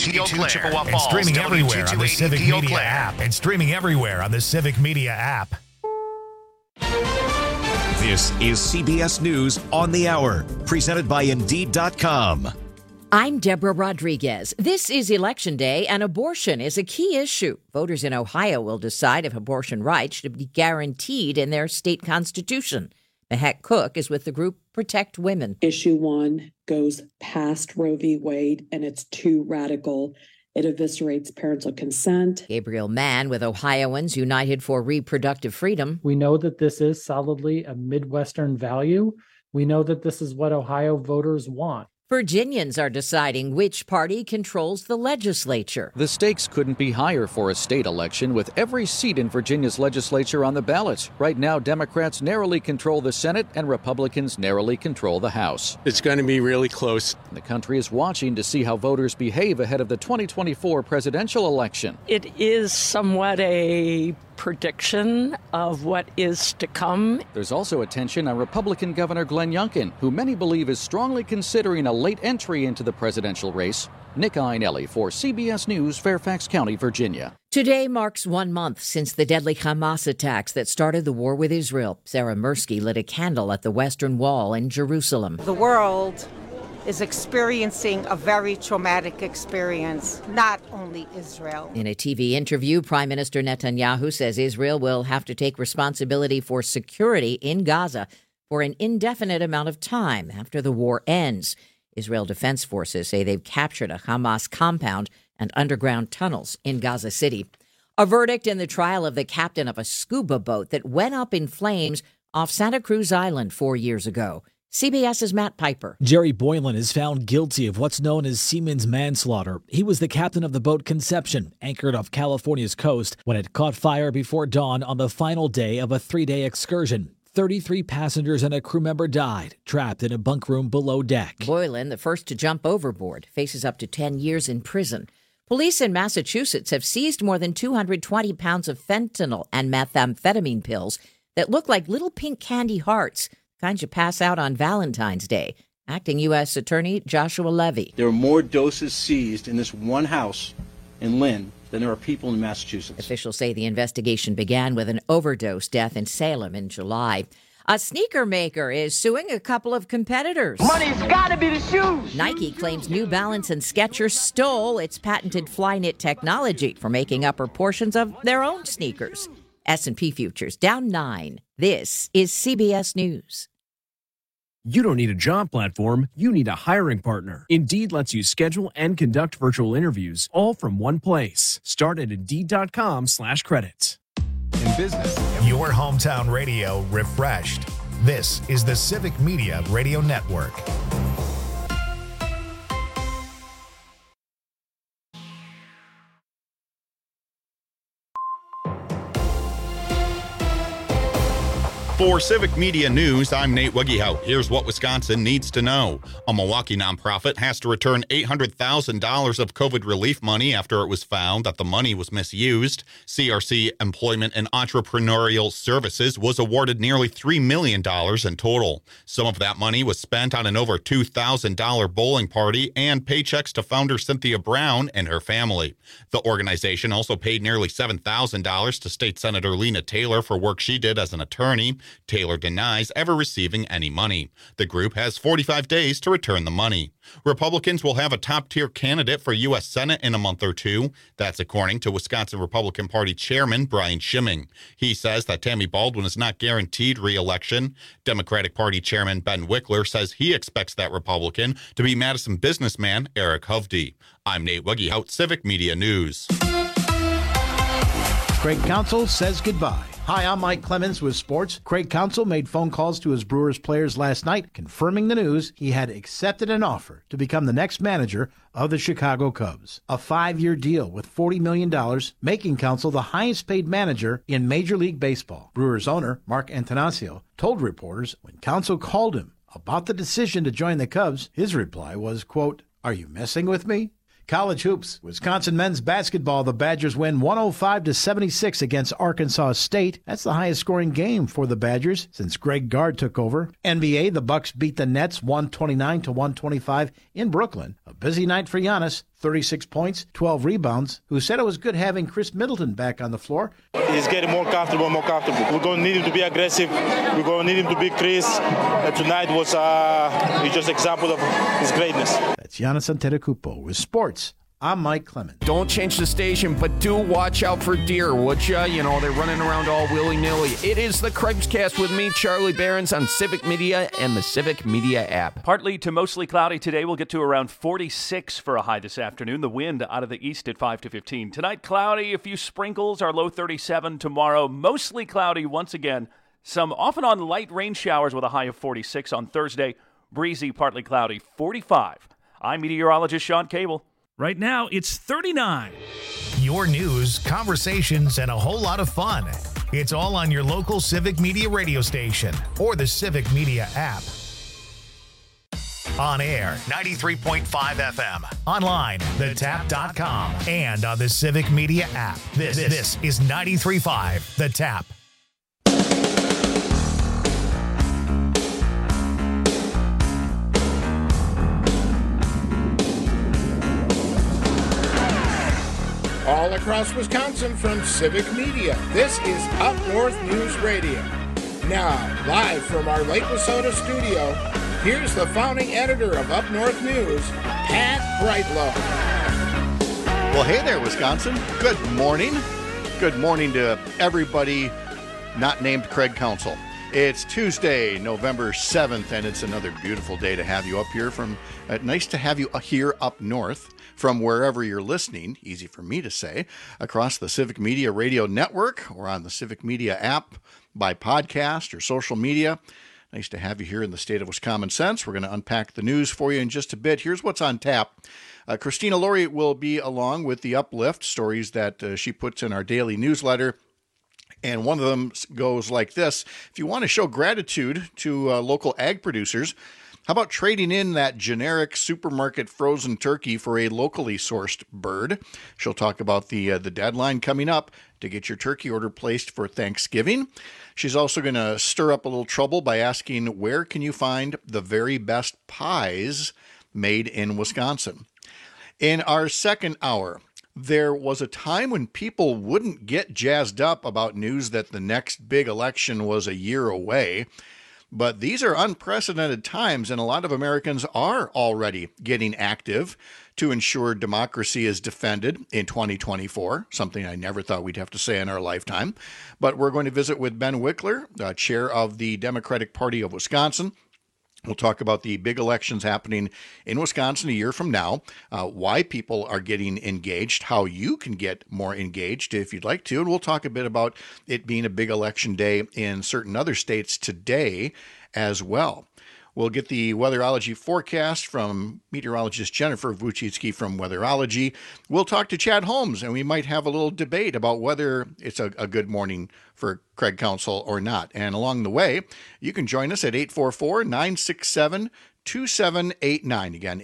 Chippewa Falls, and streaming everywhere on the Civic W280 Media app. And streaming everywhere on the Civic Media app. This is CBS News on the Hour, presented by Indeed.com. I'm Deborah Rodriguez. This is Election Day, and abortion is a key issue. Voters in Ohio will decide if abortion rights should be guaranteed in their state constitution. Mehek Cook is with the group Protect Women. Issue 1 goes past Roe v. Wade, and it's too radical. It eviscerates parental consent. Gabriel Mann with Ohioans United for Reproductive Freedom. We know that this is solidly a Midwestern value. We know that this is what Ohio voters want. Virginians are deciding which party controls the legislature. The stakes couldn't be higher for a state election, with every seat in Virginia's legislature on the ballot. Right now, Democrats narrowly control the Senate and Republicans narrowly control the House. It's going to be really close. The country is watching to see how voters behave ahead of the 2024 presidential election. It is somewhat a prediction of what is to come. There's also attention on Republican Governor Glenn Youngkin, who many believe is strongly considering a late entry into the presidential race. Nick Iannelli for CBS News, Fairfax County, Virginia. Today marks 1 month since the deadly Hamas attacks that started the war with Israel. Sarah Mirsky lit a candle at the Western Wall in Jerusalem. The world is experiencing a very traumatic experience, not only Israel. In a TV interview, Prime Minister Netanyahu says Israel will have to take responsibility for security in Gaza for an indefinite amount of time after the war ends. Israel Defense Forces say they've captured a Hamas compound and underground tunnels in Gaza City. A verdict in the trial of the captain of a scuba boat that went up in flames off Santa Cruz Island 4 years ago. CBS's Matt Piper. Jerry Boylan is found guilty of what's known as seaman's manslaughter. He was the captain of the boat Conception, anchored off California's coast, when it caught fire before dawn on the final day of a 3-day excursion. 33 passengers and a crew member died, trapped in a bunk room below deck. Boylan, the first to jump overboard, faces up to 10 years in prison. Police in Massachusetts have seized more than 220 pounds of fentanyl and methamphetamine pills that look like little pink candy hearts, kinds you pass out on Valentine's Day. Acting U.S. Attorney Joshua Levy. There are more doses seized in this one house in Lynn than there are people in Massachusetts. Officials say the investigation began with an overdose death in Salem in July. A sneaker maker is suing a couple of competitors. Money's gotta be the shoes. Nike claims New Balance and Skechers stole its patented Flyknit technology for making upper portions of their own sneakers. S&P futures down 9. This is CBS News. You don't need a job platform, you need a hiring partner. Indeed lets you schedule and conduct virtual interviews all from one place. Start at Indeed.com/credits. In business, your hometown radio refreshed. This is the Civic Media Radio Network. For Civic Media News, I'm Nate Wiggyhout. Here's what Wisconsin needs to know. A Milwaukee nonprofit has to return $800,000 of COVID relief money after it was found that the money was misused. CRC Employment and Entrepreneurial Services was awarded nearly $3 million in total. Some of that money was spent on an over $2,000 bowling party and paychecks to founder Cynthia Brown and her family. The organization also paid nearly $7,000 to State Senator Lena Taylor for work she did as an attorney. Taylor denies ever receiving any money. The group has 45 days to return the money. Republicans will have a top-tier candidate for U.S. Senate in a month or two. That's according to Wisconsin Republican Party Chairman Brian Schimming. He says that Tammy Baldwin is not guaranteed re-election. Democratic Party Chairman Ben Wickler says he expects that Republican to be Madison businessman Eric Hovde. I'm Nate Wiggyhout, Civic Media News. Craig Counsell says goodbye. Hi, I'm Mike Clemens with sports. Craig Counsell made phone calls to his Brewers players last night, confirming the news he had accepted an offer to become the next manager of the Chicago Cubs. A 5-year deal with $40 million, making Counsell the highest paid manager in Major League Baseball. Brewers owner Mark Antanasio told reporters when Counsell called him about the decision to join the Cubs, his reply was, quote, "Are you messing with me?" College hoops. Wisconsin men's basketball. The Badgers win 105-76 against Arkansas State. That's the highest scoring game for the Badgers since Greg Gard took over. NBA, the Bucks beat the Nets 129-125 in Brooklyn. A busy night for Giannis. 36 points, 12 rebounds, who said it was good having Chris Middleton back on the floor. He's getting more comfortable. We're going to need him to be aggressive. We're going to need him to be Chris. Tonight was just an example of his greatness. That's Giannis Antetokounmpo with sports. I'm Mike Clemens. Don't change the station, but do watch out for deer, would ya? You know, they're running around all willy-nilly. It is the Craig's Cast with me, Charlie Behrens, on Civic Media and the Civic Media app. Partly to mostly cloudy today. We'll get to around 46 for a high this afternoon. The wind out of the east at 5 to 15. Tonight, cloudy, a few sprinkles, our low 37. Tomorrow, mostly cloudy once again. Some off and on light rain showers with a high of 46 on Thursday. Breezy, partly cloudy, 45. I'm meteorologist Sean Cable. Right now, it's 39. Your news, conversations, and a whole lot of fun. It's all on your local Civic Media radio station or the Civic Media app. On air, 93.5 FM. Online, thetap.com. And on the Civic Media app. This is 93.5 The Tap. All across Wisconsin from Civic Media, this is Up North News Radio. Now, live from our Lake Wissota studio, here's the founding editor of Up North News, Pat Brightlow. Well, hey there, Wisconsin. Good morning. Good morning to everybody not named Craig Counsell. It's Tuesday, November 7th, and it's another beautiful day to have you up here nice to have you here up north from wherever you're listening, easy for me to say, across the Civic Media Radio Network or on the Civic Media app by podcast or social media. Nice to have you here in the state of Wisconsin. We're going to unpack the news for you in just a bit. Here's what's on tap. Christina Laurie will be along with the Uplift stories that she puts in our daily newsletter. And one of them goes like this. If you want to show gratitude to local ag producers, how about trading in that generic supermarket frozen turkey for a locally sourced bird? She'll talk about the deadline coming up to get your turkey order placed for Thanksgiving. She's also going to stir up a little trouble by asking, where can you find the very best pies made in Wisconsin? In our second hour, there was a time when people wouldn't get jazzed up about news that the next big election was a year away. But these are unprecedented times, and a lot of Americans are already getting active to ensure democracy is defended in 2024, something I never thought we'd have to say in our lifetime. But we're going to visit with Ben Wickler, chair of the Democratic Party of Wisconsin. We'll talk about the big elections happening in Wisconsin a year from now, why people are getting engaged, how you can get more engaged if you'd like to. And we'll talk a bit about it being a big election day in certain other states today as well. We'll get the weatherology forecast from meteorologist Jennifer Vucicki from Weatherology. We'll talk to Chad Holmes, and we might have a little debate about whether it's a good morning for Craig Counsell or not. And along the way, you can join us at 844-967-2789. Again,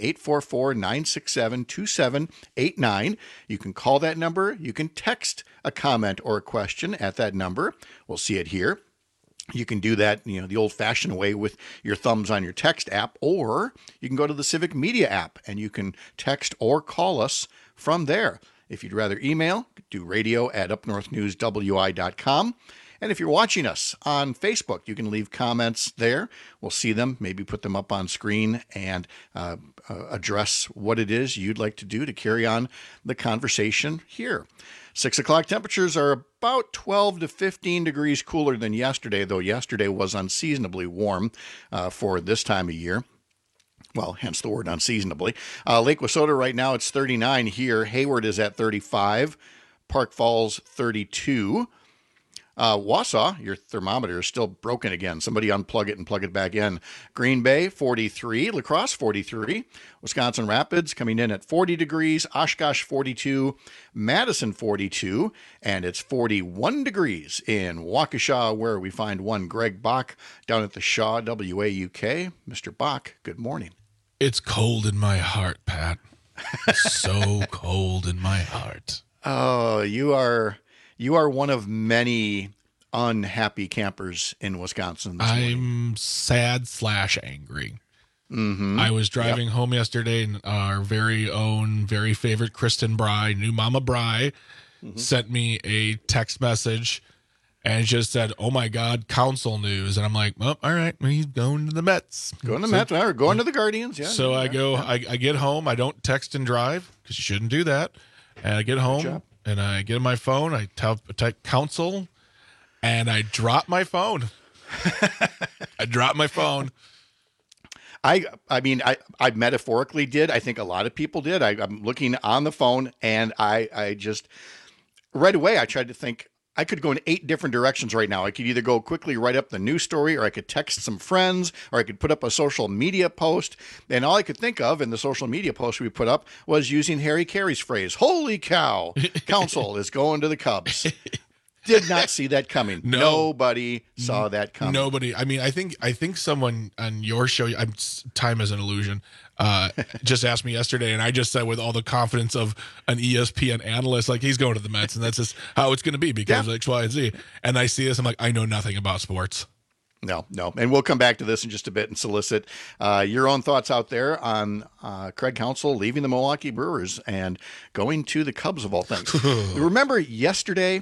844-967-2789. You can call that number. You can text a comment or a question at that number. We'll see it here. You can do that, the old-fashioned way with your thumbs on your text app, or you can go to the Civic Media app and you can text or call us from there. If you'd rather email, do radio@upnorthnewswi.com. And if you're watching us on Facebook, you can leave comments there. We'll see them, maybe put them up on screen and address what it is you'd like to do to carry on the conversation here. 6 o'clock temperatures are about 12 to 15 degrees cooler than yesterday, though yesterday was unseasonably warm for this time of year. Well, hence the word unseasonably. Lake Wissota right now, it's 39 here. Hayward is at 35. Park Falls, 32. Wausau, your thermometer is still broken again. Somebody unplug it and plug it back in. Green Bay, 43. La Crosse, 43. Wisconsin Rapids coming in at 40 degrees. Oshkosh, 42. Madison, 42. And it's 41 degrees in Waukesha, where we find one Greg Bach down at the Shaw WAUK. Mr. Bach, good morning. It's cold in my heart, Pat. So cold in my heart. Oh, you are one of many unhappy campers in Wisconsin. I'm sad/angry. Mm-hmm. I was driving home yesterday, and our very own, very favorite Kristen Bry, new Mama Bry, sent me a text message and just said, "Oh my God, council news." And I'm like, "Well, all right, he's going to the Mets. Going to the Mets, or going to the Guardians." Yeah. So I go, I get home. I don't text and drive because you shouldn't do that. And I get home and I get on my phone. I type council, and I drop my phone. I dropped my phone. I mean, I metaphorically did. I think a lot of people did. I'm looking on the phone, and I just right away I tried to think I could go in 8 different directions right now. I could either go quickly write up the news story, or I could text some friends, or I could put up a social media post. And all I could think of in the social media post we put up was using Harry Carey's phrase, "Holy cow, council is going to the Cubs." Did not see that coming. No. Nobody saw that coming. Nobody. I mean, I think someone on your show, time is an illusion, just asked me yesterday, and I just said with all the confidence of an ESPN analyst, like, he's going to the Mets, and that's just how it's going to be because X, Y, and Z. And I see this, I'm like, I know nothing about sports. No. And we'll come back to this in just a bit and solicit your own thoughts out there on Craig Counsell leaving the Milwaukee Brewers and going to the Cubs of all things. Remember yesterday,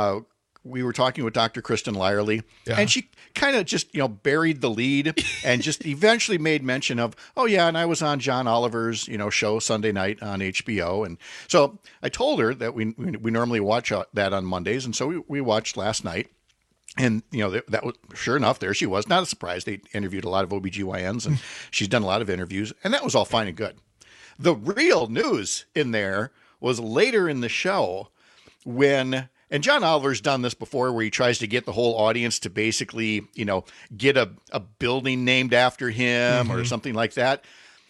we were talking with Dr. Kristen Lyerly, and she kind of just, buried the lead and just eventually made mention of, oh yeah, and I was on John Oliver's, show Sunday night on HBO. And so I told her that we normally watch that on Mondays. And so we watched last night. And, that was, sure enough, there she was. Not a surprise. They interviewed a lot of OBGYNs, and she's done a lot of interviews, and that was all fine and good. The real news in there was later in the show when... And John Oliver's done this before, where he tries to get the whole audience to basically, get a building named after him or something like that.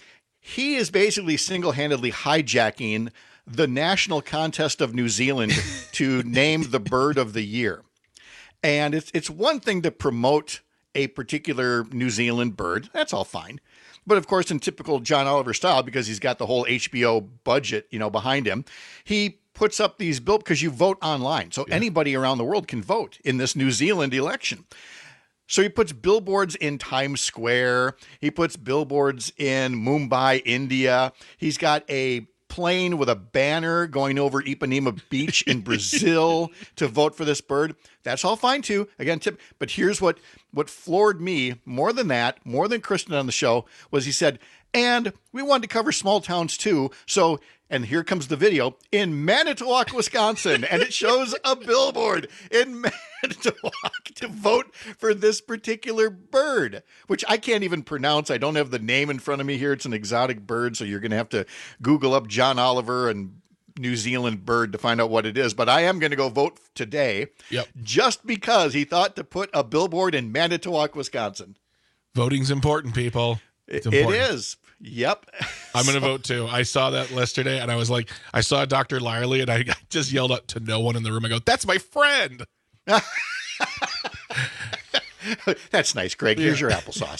He is basically single-handedly hijacking the national contest of New Zealand to name the bird of the year. And it's one thing to promote a particular New Zealand bird. That's all fine. But of course, in typical John Oliver style, because he's got the whole HBO budget, behind him, he puts up these bills because you vote online. So anybody around the world can vote in this New Zealand election. So he puts billboards in Times Square. He puts billboards in Mumbai, India. He's got a plane with a banner going over Ipanema Beach in Brazil to vote for this bird. That's all fine too. Again, but here's what floored me more than that, more than Kristen on the show, was he said, and we wanted to cover small towns too. So, and here comes the video in Manitowoc, Wisconsin, and it shows a billboard in Manitowoc to vote for this particular bird, which I can't even pronounce. I don't have the name in front of me here. It's an exotic bird, so you're going to have to Google up John Oliver and New Zealand bird to find out what it is. But I am going to go vote today, just because he thought to put a billboard in Manitowoc, Wisconsin. Voting's important, people. It is. Yep. I'm going to vote too. I saw that yesterday, and I was like, I saw Dr. Lyerly, and I just yelled out to no one in the room. I go, "That's my friend." That's nice, Greg. Here's your applesauce.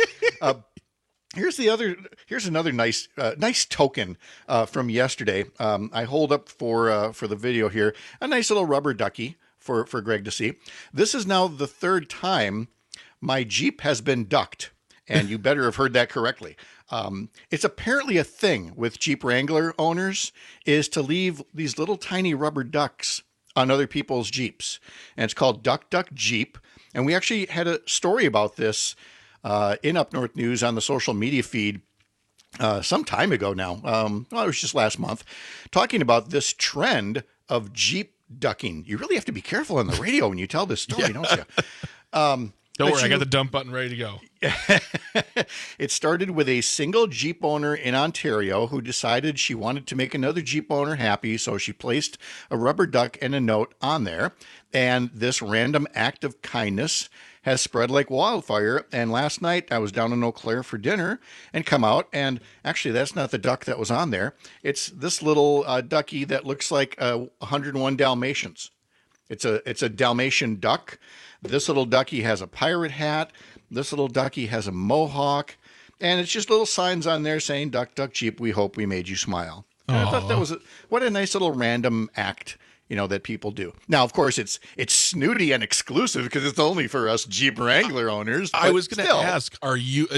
Here's another nice token from yesterday. I hold up for the video here a nice little rubber ducky for Greg to see. This is now the 3rd time my Jeep has been ducked. And you better have heard that correctly. It's apparently a thing with Jeep Wrangler owners is to leave these little tiny rubber ducks on other people's Jeeps. And it's called Duck Duck Jeep. And we actually had a story about this in Up North News on the social media feed some time ago now. It was just last month, talking about this trend of Jeep ducking. You really have to be careful on the radio when you tell this story, don't you? Don't worry, I got the dump button ready to go. It started with a single Jeep owner in Ontario who decided she wanted to make another Jeep owner happy, so she placed a rubber duck and a note on there. And this random act of kindness has spread like wildfire. And last night I was down in Eau Claire for dinner and come out, and actually that's not the duck that was on there. It's this little ducky that looks like 101 Dalmatians. It's a Dalmatian duck. This little ducky has a pirate hat. This little ducky has a mohawk. And it's just little signs on there saying, "Duck, duck, Jeep, we hope we made you smile." And I thought that was what a nice little random act, that people do. Now, of course, it's snooty and exclusive because it's only for us Jeep Wrangler owners. I was going to ask, are you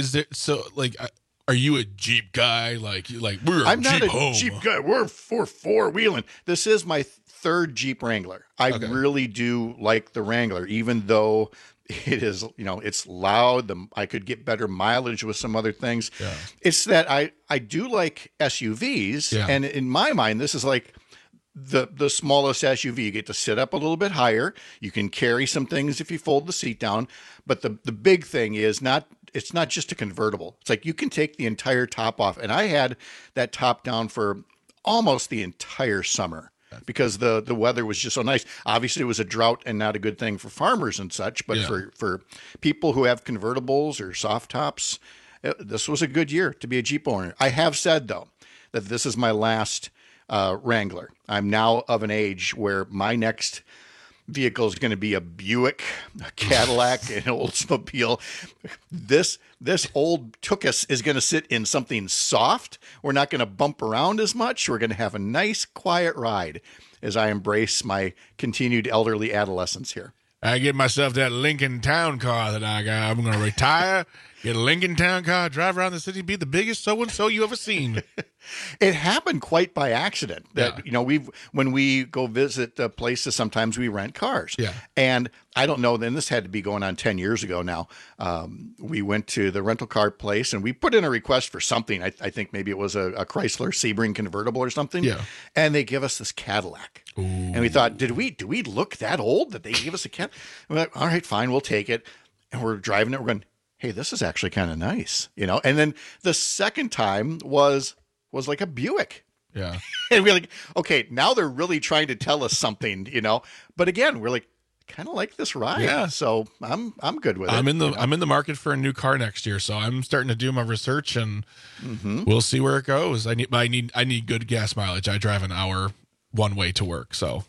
a Jeep guy? Like we're I'm Jeep not a home. Jeep guy. We're four-wheeling. This is my third Jeep Wrangler. I really do like the Wrangler, even though it is, it's loud. I could get better mileage with some other things. Yeah. It's that I do like SUVs. Yeah. And in my mind, this is like the smallest SUV. You get to sit up a little bit higher. You can carry some things if you fold the seat down. But the big thing is it's not just a convertible. It's like you can take the entire top off. And I had that top down for almost the entire summer because the weather was just so nice. Obviously, it was a drought and not a good thing for farmers and such. But for people who have convertibles or soft tops, this was a good year to be a Jeep owner. I have said, though, that this is my last Wrangler. I'm now of an age where my next vehicle is going to be a Buick, a Cadillac, an Oldsmobile. This old Tookus is going to sit in something soft. We're not going to bump around as much. We're going to have a nice, quiet ride as I embrace my continued elderly adolescence here. I get myself that Lincoln Town car that I got. I'm going to retire, get a Lincoln Town car, drive around the city, be the biggest so-and-so you ever seen. It happened quite by accident that, when we go visit places, sometimes we rent cars. Yeah. And I don't know, then this had to be going on 10 years ago now. We went to the rental car place and we put in a request for something. I think maybe it was a Chrysler Sebring convertible or something. Yeah. And they give us this Cadillac. Ooh. And we thought, do we look that old that they give us a Cadillac? We're like, all right, fine, we'll take it. And we're driving it. We're going, hey, this is actually kind of nice, And then the second time was like a Buick. Yeah. And we're like, okay, now they're really trying to tell us something, But again, we're like, kind of like this ride. Yeah. So I'm good with it. I'm in the market for a new car next year, so I'm starting to do my research and we'll see where it goes. I need good gas mileage. I drive an hour one way to work, so.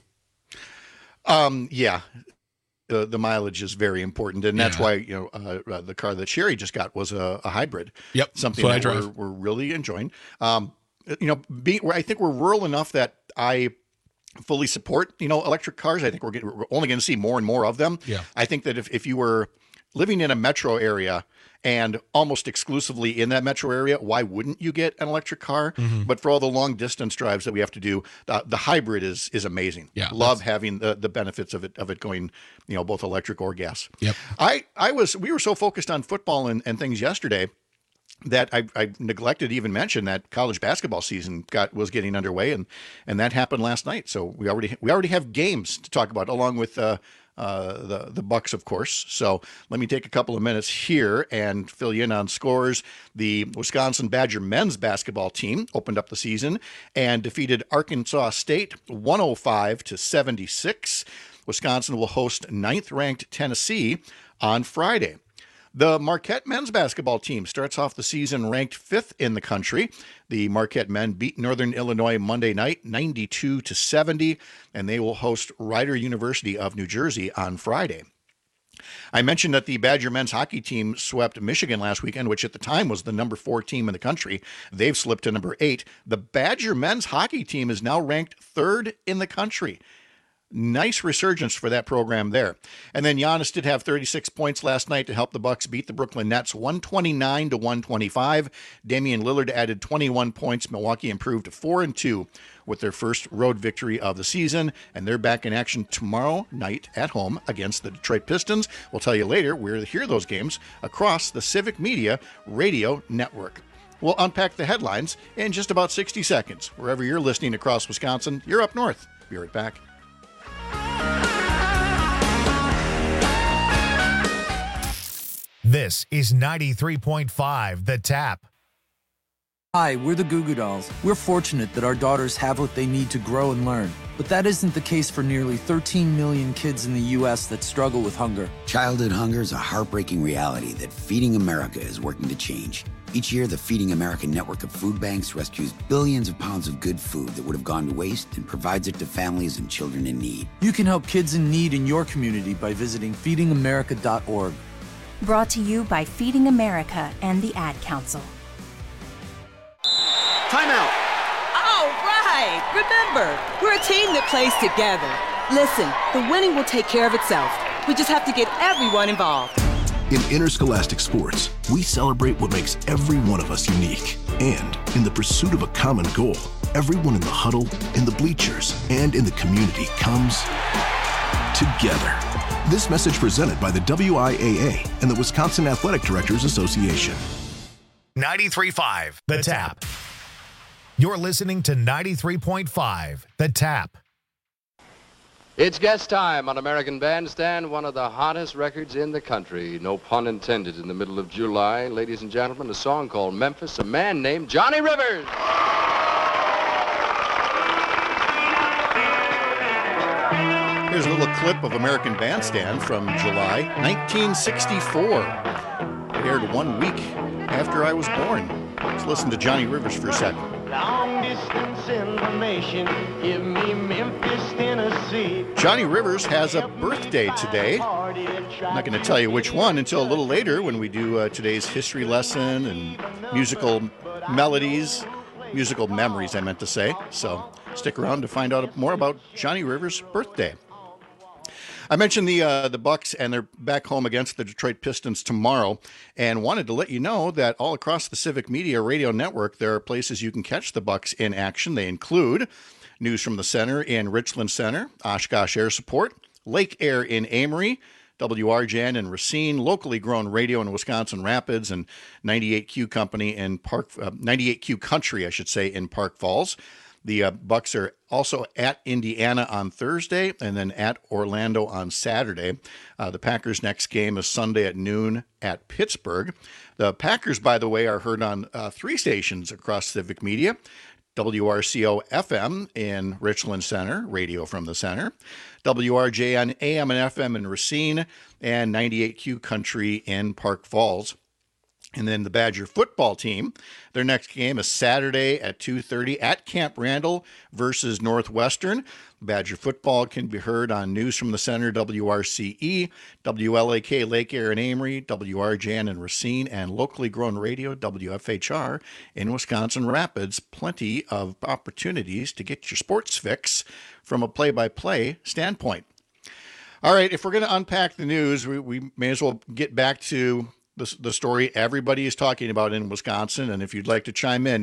Yeah. The mileage is very important, and that's why the car that Sherry just got was a hybrid. Yep, something that we're really enjoying. I think we're rural enough that I fully support electric cars. I think we're only going to see more and more of them. Yeah, I think that if you were living in a metro area and almost exclusively in that metro area, why wouldn't you get an electric car? Mm-hmm. But for all the long distance drives that we have to do, the hybrid is amazing. Yeah, love having the benefits of it going, both electric or gas. Yep. We were so focused on football and things yesterday that I neglected to even mention that college basketball season was getting underway, and that happened last night. So we already have games to talk about along with the Bucks, of course. So let me take a couple of minutes here and fill you in on scores. The Wisconsin Badger men's basketball team opened up the season and defeated Arkansas State 105-76. Wisconsin will host 9th-ranked Tennessee on Friday. The Marquette men's basketball team starts off the season ranked 5th in the country. The Marquette men beat Northern Illinois Monday night 92-70, and they will host Rider University of New Jersey on Friday. I mentioned that the Badger men's hockey team swept Michigan last weekend, which at the time was the number 4 team in the country. They've slipped to number 8. The Badger men's hockey team is now ranked 3rd in the country. Nice resurgence for that program there. And then Giannis did have 36 points last night to help the Bucks beat the Brooklyn Nets 129-125. Damian Lillard added 21 points. Milwaukee improved to 4-2 with their first road victory of the season, and they're back in action tomorrow night at home against the Detroit Pistons. We'll tell you later where to hear those games across the Civic Media Radio Network. We'll unpack the headlines in just about 60 seconds. Wherever you're listening across Wisconsin, you're up north. Be right back. This is 93.5 The Tap. Hi, we're the Goo Goo Dolls. We're fortunate that our daughters have what they need to grow and learn. But that isn't the case for nearly 13 million kids in the U.S. that struggle with hunger. Childhood hunger is a heartbreaking reality that Feeding America is working to change. Each year, the Feeding America network of food banks rescues billions of pounds of good food that would have gone to waste and provides it to families and children in need. You can help kids in need in your community by visiting feedingamerica.org. Brought to you by Feeding America and the Ad Council. Timeout. All right. Remember, we're a team that plays together. Listen, the winning will take care of itself. We just have to get everyone involved. In interscholastic sports, we celebrate what makes every one of us unique. And in the pursuit of a common goal, everyone in the huddle, in the bleachers, and in the community comes together. This message presented by the WIAA and the Wisconsin Athletic Directors Association. 93.5 The Tap. You're listening to 93.5 The Tap. It's guest time on American Bandstand, one of the hottest records in the country. No pun intended. In the middle of July, ladies and gentlemen, a song called Memphis, a man named Johnny Rivers. Here's a little clip of American Bandstand from July 1964. It aired 1 week after I was born. Let's listen to Johnny Rivers for a second. Long distance information, give me Memphis, Tennessee. Johnny Rivers has a birthday today. I'm not going to tell you which one until a little later when we do today's history lesson and musical melodies, musical memories, I meant to say. So stick around to find out more about Johnny Rivers' birthday. I mentioned the Bucks, and they're back home against the Detroit Pistons tomorrow, and wanted to let you know that all across the Civic Media Radio Network, there are places you can catch the Bucks in action. They include News from the Center in Richland Center, Oshkosh Air Support, Lake Air in Amory, WRJN in Racine, locally grown radio in Wisconsin Rapids, and 98Q Company in 98Q Country, I should say, in Park Falls. The Bucks are also at Indiana on Thursday and then at Orlando on Saturday. The Packers' next game is Sunday at noon at Pittsburgh. The Packers, by the way, are heard on 3 stations across Civic Media. WRCO FM in Richland Center, radio from the center. WRJN AM and FM in Racine, and 98Q Country in Park Falls. And then the Badger football team, their next game is Saturday at 2:30 at Camp Randall versus Northwestern. Badger football can be heard on News from the Center, WRCE, WLAK Lake Air and Amory, WRJN in Racine, and locally grown radio, WFHR in Wisconsin Rapids. Plenty of opportunities to get your sports fix from a play-by-play standpoint. All right, if we're going to unpack the news, we may as well get back to the story everybody is talking about in Wisconsin. And if you'd like to chime in,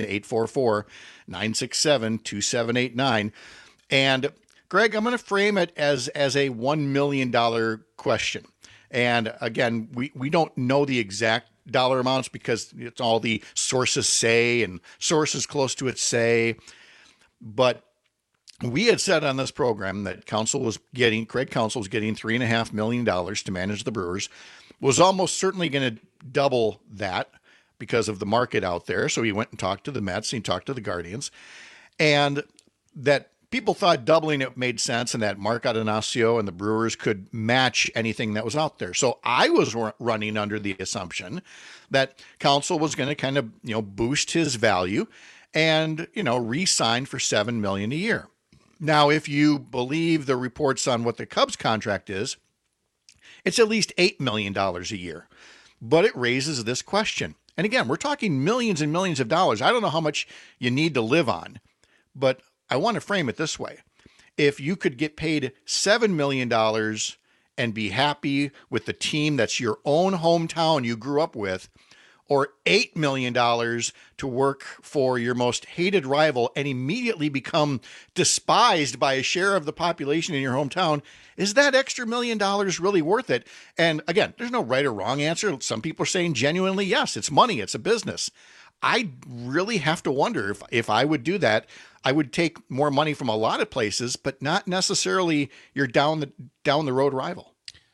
844-967-2789. And Greg, I'm going to frame it as a $1 million question. And again, we don't know the exact dollar amounts because it's all the sources say and sources close to it say. But we had said on this program that Craig Counsell was getting $3.5 million to manage the Brewers, was almost certainly going to double that because of the market out there. So he went and talked to the Mets, he talked to the Guardians, and that people thought doubling it made sense and that Mark Atanasio and the Brewers could match anything that was out there. So I was running under the assumption that Counsell was going to kind of, boost his value and, re-sign for $7 million a year. Now, if you believe the reports on what the Cubs contract is, it's at least $8 million a year. But it raises this question. And again, we're talking millions and millions of dollars. I don't know how much you need to live on, but I want to frame it this way. If you could get paid $7 million and be happy with the team that's your own hometown you grew up with, or $8 million to work for your most hated rival and immediately become despised by a share of the population in your hometown, is that extra $1 million really worth it? And again, there's no right or wrong answer. Some people are saying genuinely, yes, it's money, it's a business. I really have to wonder if I would do that. I would take more money from a lot of places, but not necessarily your down the road rival.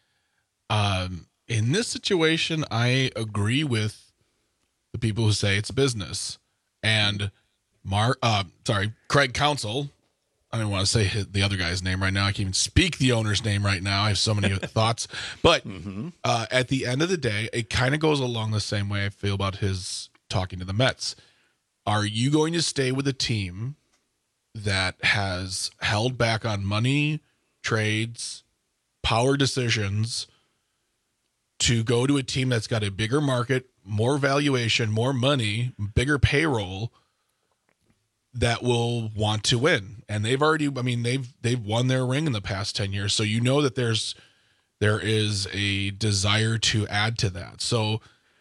In this situation, I agree with the people who say it's business. And Craig Counsell, I don't want to say the other guy's name right now. I can't even speak the owner's name right now. I have so many thoughts. But at the end of the day, it kind of goes along the same way I feel about his talking to the Mets. Are you going to stay with a team that has held back on money, trades, power decisions to go to a team that's got a bigger market, more valuation, more money, bigger payroll, that will want to win. And they've already, I mean, they've won their ring in the past 10 years. So you know that there is a desire to add to that. So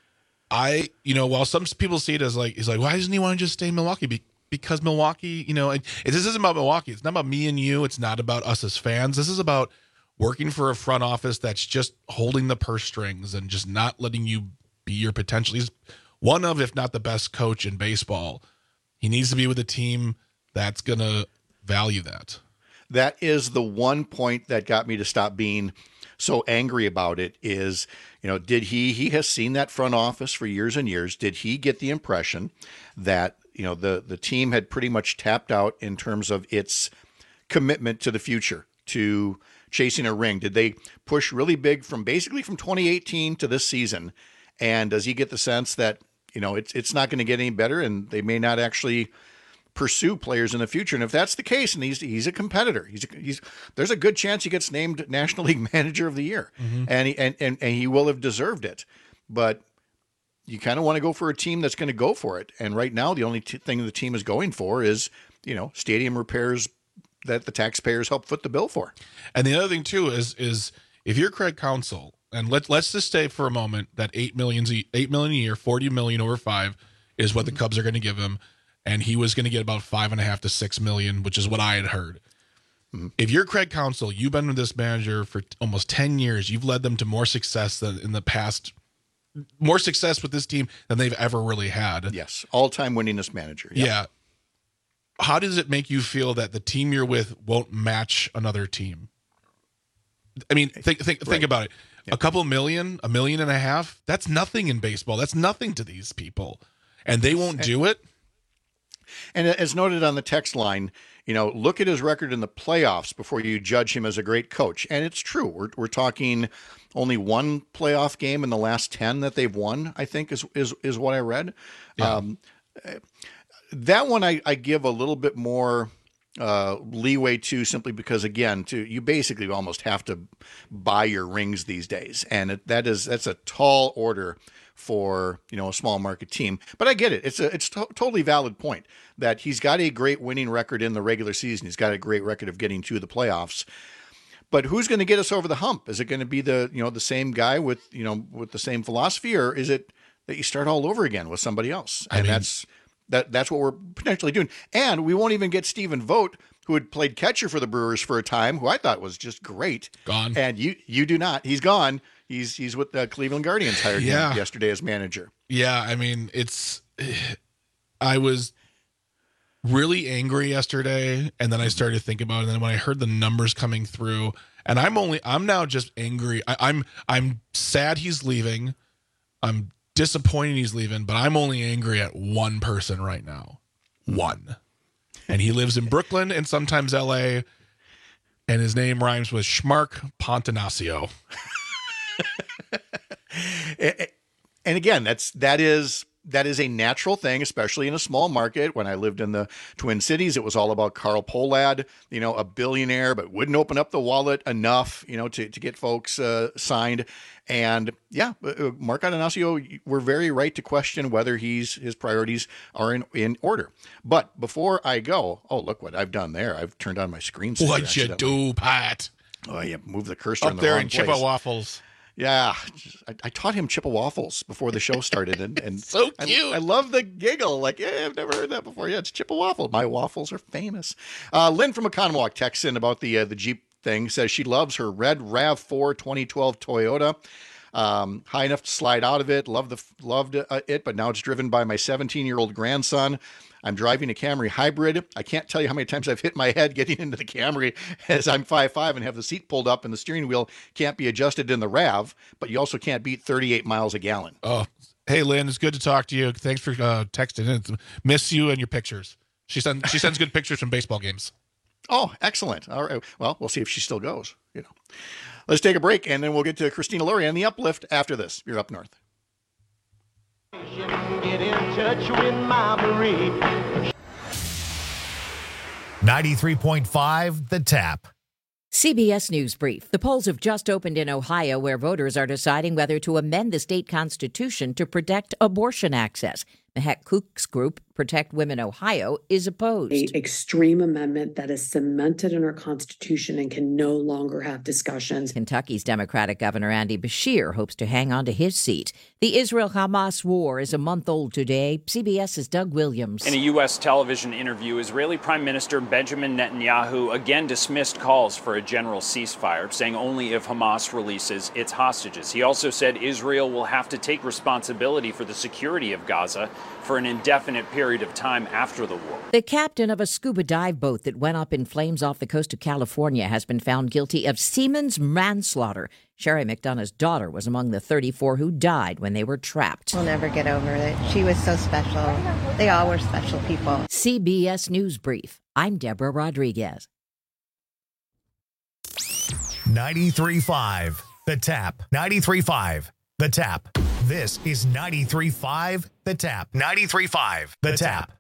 while some people see it as like, he's like, why doesn't he want to just stay in Milwaukee? Because Milwaukee, this isn't about Milwaukee. It's not about me and you. It's not about us as fans. This is about working for a front office that's just holding the purse strings and just not letting you be your potential. He's one of, if not the best coach in baseball. He needs to be with a team that's going to value that. That is the one point that got me to stop being so angry about it is, did he has seen that front office for years and years. Did he get the impression that, the team had pretty much tapped out in terms of its commitment to the future, to chasing a ring? Did they push really big from 2018 to this season? And does he get the sense that, it's not going to get any better and they may not actually pursue players in the future? And if that's the case, and he's a competitor, there's a good chance he gets named National League Manager of the Year, and he will have deserved it. But you kind of want to go for a team that's going to go for it. And right now, the only thing the team is going for is, stadium repairs that the taxpayers help foot the bill for. And the other thing too is if you're Craig Counsell, and let's just say for a moment that $8 million a year, $40 million over 5 is what the Cubs are going to give him, and he was going to get about $5.5 to $6 million, which is what I had heard. If you're Craig Counsell, you've been with this manager for almost 10 years. You've led them to more success than in the past, more success with this team than they've ever really had. Yes, all-time winningest manager. Yeah. How does it make you feel that the team you're with won't match another team? I mean, think about it. Yeah. A couple million, $1.5 million, that's nothing in baseball. That's nothing to these people. And they won't do it. And as noted on the text line, look at his record in the playoffs before you judge him as a great coach. And it's true. We're talking only one playoff game in the last 10 that they've won, I think is what I read. Yeah. That one I give a little bit more leeway to, simply because, again, you basically almost have to buy your rings these days. And that's a tall order for, a small market team. But I get it. It's a totally valid point that he's got a great winning record in the regular season. He's got a great record of getting to the playoffs. But who's going to get us over the hump? Is it going to be the same guy with the same philosophy, or is it that you start all over again with somebody else? And that's what we're potentially doing. And we won't even get Stephen Vogt, who had played catcher for the Brewers for a time, who I thought was just great. Gone. And you do not. He's gone. He's with the Cleveland Guardians, hired him yesterday as manager. Yeah, I mean, I was really angry yesterday, and then I started to think about it, and then when I heard the numbers coming through, and I'm now just angry. I'm sad he's leaving. I'm disappointed he's leaving, but I'm only angry at one person right now. One. And he lives in Brooklyn and sometimes LA, and his name rhymes with Schmark Pontanasio. And again, that is a natural thing, especially in a small market. When I lived in the Twin Cities, it was all about Carl Pohlad, a billionaire, but wouldn't open up the wallet enough, to get folks signed. And yeah, Mark Attanasio, we're very right to question whether his priorities are in order. But before I go, look what I've done there. I've turned on my screen. What'd you do, Pat? Oh, yeah, move the cursor up in the there wrong in place. Chippewaffles. Yeah, I taught him Chippewaffles before the show started, and so cute. I love the giggle. Like, I've never heard that before. Yeah, it's Chippewaffle. My waffles are famous. Lynn from Oconomowoc texts in about the Jeep thing. Says she loves her red RAV4 2012 Toyota. High enough to slide out of it. Loved it, but now it's driven by my 17-year-old grandson. I'm driving a Camry hybrid. I can't tell you how many times I've hit my head getting into the Camry, as I'm 5'5" and have the seat pulled up and the steering wheel can't be adjusted in the RAV, but you also can't beat 38 miles a gallon. Oh, hey, Lynn, it's good to talk to you. Thanks for texting in. Miss you and your pictures. She sends good pictures from baseball games. Oh, excellent. All right. Well, we'll see if she still goes. Let's take a break, and then we'll get to Christina Laurie and the Uplift after this. You're Up North. Get in touch with my Marie. 93.5 The Tap. CBS News Brief. The polls have just opened in Ohio, where voters are deciding whether to amend the state constitution to protect abortion access. Mehek Cook's group, Protect Women Ohio, is opposed. An extreme amendment that is cemented in our Constitution and can no longer have discussions. Kentucky's Democratic Governor Andy Beshear hopes to hang on to his seat. The Israel-Hamas war is a month old today. CBS's Doug Williams. In a U.S. television interview, Israeli Prime Minister Benjamin Netanyahu again dismissed calls for a general ceasefire, saying only if Hamas releases its hostages. He also said Israel will have to take responsibility for the security of Gaza for an indefinite period of time after the war. The captain of a scuba dive boat that went up in flames off the coast of California has been found guilty of seaman's manslaughter. Sherry McDonough's daughter was among the 34 who died when they were trapped. We'll never get over it. She was so special. They all were special people. CBS News Brief. I'm Deborah Rodriguez. 93.5 The Tap. 93.5 The Tap. This is 93.5 The Tap. 93.5 The Tap.